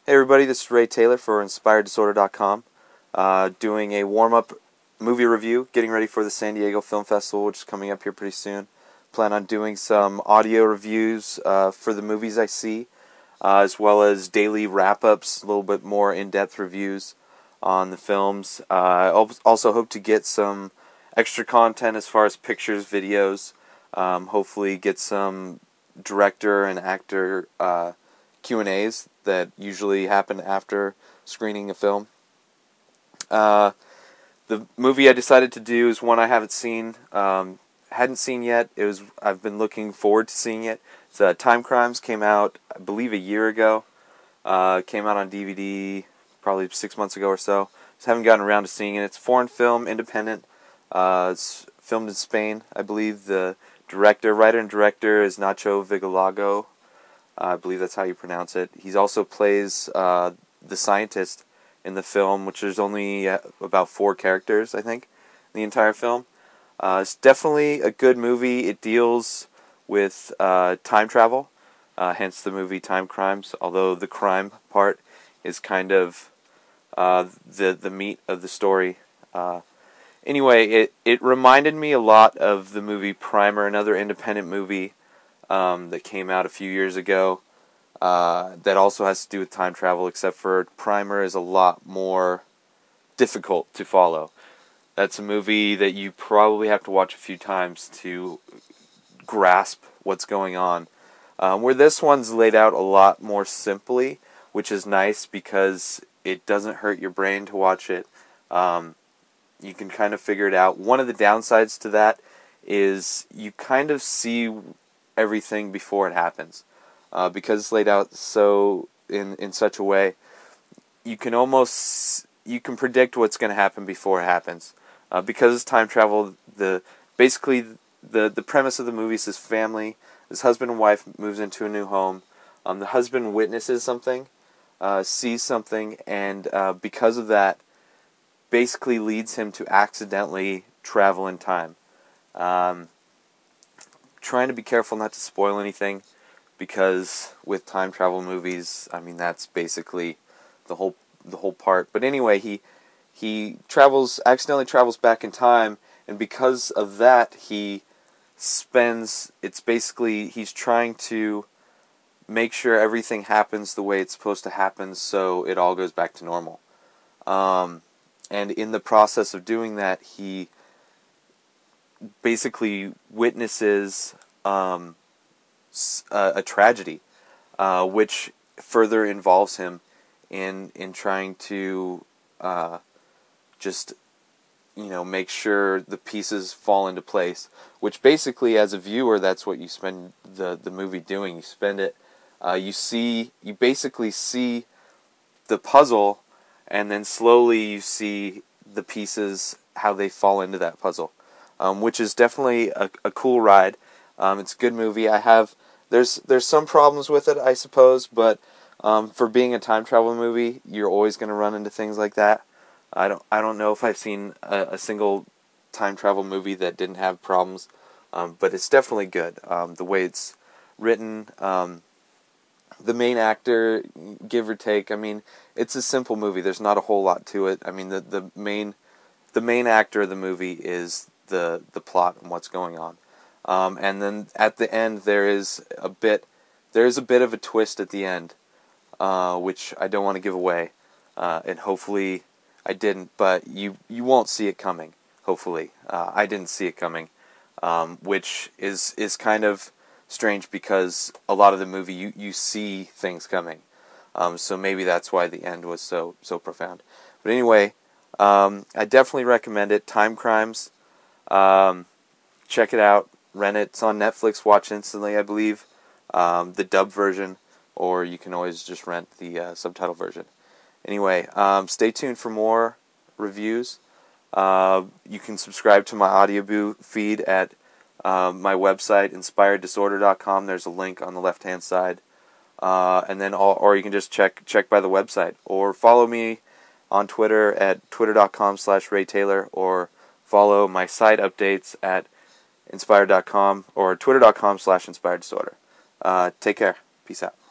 Hey everybody, this is Ray Taylor for InspiredDisorder.com, doing a warm-up movie review, getting ready for the San Diego Film Festival, which is coming up here pretty soon. Plan on doing some audio reviews for the movies I see, as well as daily wrap-ups, a little bit more in-depth reviews on the films. I also hope to get some extra content as far as pictures, videos, hopefully get some director and actor Q&As that usually happen after screening a film. The movie I decided to do is one I haven't seen, hadn't seen yet. I've been looking forward to seeing it. It's Time Crimes. Came out, I believe, a year ago. Came out on DVD probably 6 months ago or so. Just haven't gotten around to seeing it. It's a foreign film, independent. It's filmed in Spain, I believe. The writer and director is Nacho Vigalondo. I believe that's how you pronounce it. He also plays the scientist in the film, which is only about 4 characters, I think, in the entire film. It's definitely a good movie. It deals with time travel, hence the movie Time Crimes, although the crime part is kind of the meat of the story. Anyway, it reminded me a lot of the movie Primer, another independent movie that came out a few years ago that also has to do with time travel, except for Primer is a lot more difficult to follow. That's a movie that you probably have to watch a few times to grasp what's going on. Where this one's laid out a lot more simply, which is nice because it doesn't hurt your brain to watch it. You can kind of figure it out. One of the downsides to that is you kind of see everything before it happens, because it's laid out so in such a way you can predict what's going to happen before it happens, because it's time travel. Basically the premise of the movie is this husband and wife moves into a new home. The husband witnesses something, sees something, and because of that basically leads him to accidentally travel in time. Trying to be careful not to spoil anything, because with time travel movies, I mean, that's basically the whole part. But anyway, he accidentally travels back in time, and because of that, he's trying to make sure everything happens the way it's supposed to happen, so it all goes back to normal. And in the process of doing that, he basically witnesses a tragedy, which further involves him in trying to just make sure the pieces fall into place. Which basically, as a viewer, that's what you spend the movie doing. You spend it. You basically see the puzzle, and then slowly you see the pieces, how they fall into that puzzle. Which is definitely a cool ride. It's a good movie. There's some problems with it, I suppose, but for being a time travel movie, you're always going to run into things like that. I don't know if I've seen a single time travel movie that didn't have problems, but it's definitely good. The way it's written, the main actor, give or take, I mean, it's a simple movie. There's not a whole lot to it. I mean, the main actor of the movie is the plot and what's going on. And then at the end there is a bit of a twist at the end, which I don't want to give away, and hopefully I didn't, but you won't see it coming. Hopefully, I didn't see it coming, which is kind of strange, because a lot of the movie you see things coming, so maybe that's why the end was so profound. But anyway, I definitely recommend it. Time Crimes. Check it out. Rent it. It's on Netflix. Watch instantly, I believe. The dub version, or you can always just rent the subtitle version. Anyway, stay tuned for more reviews. You can subscribe to my audio feed at my website, InspiredDisorder.com. There's a link on the left-hand side, and then or you can just check by the website, or follow me on Twitter at twitter.com/RayTaylor, or follow my site updates at inspired.com or twitter.com/inspireddisorder. Take care. Peace out.